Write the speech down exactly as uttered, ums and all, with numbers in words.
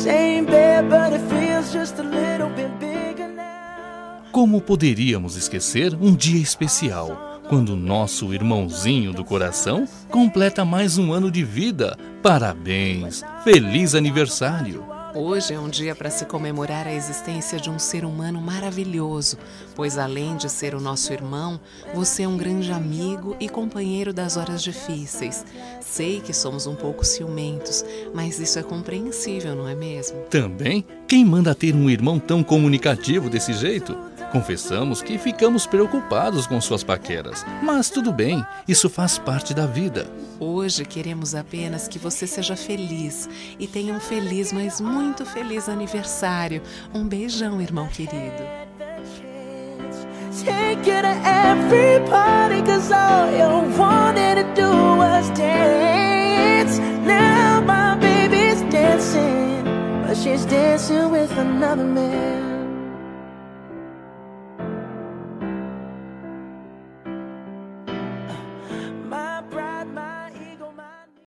same bed, but it feels just a little bit bigger now. Como poderíamos esquecer um dia especial, quando nosso irmãozinho do coração completa mais um ano de vida? Parabéns! Feliz aniversário! Hoje é um dia para se comemorar a existência de um ser humano maravilhoso, pois além de ser o nosso irmão, você é um grande amigo e companheiro das horas difíceis. Sei que somos um pouco ciumentos, mas isso é compreensível, não é mesmo? Também, quem manda ter um irmão tão comunicativo desse jeito? Confessamos que ficamos preocupados com suas paqueras, mas tudo bem, isso faz parte da vida. Hoje queremos apenas que você seja feliz e tenha um feliz, mas muito feliz aniversário. Um beijão, irmão querido. Take you to every party, cause all you wanted to do was dance. Now my baby's dancing, but she's dancing with another man.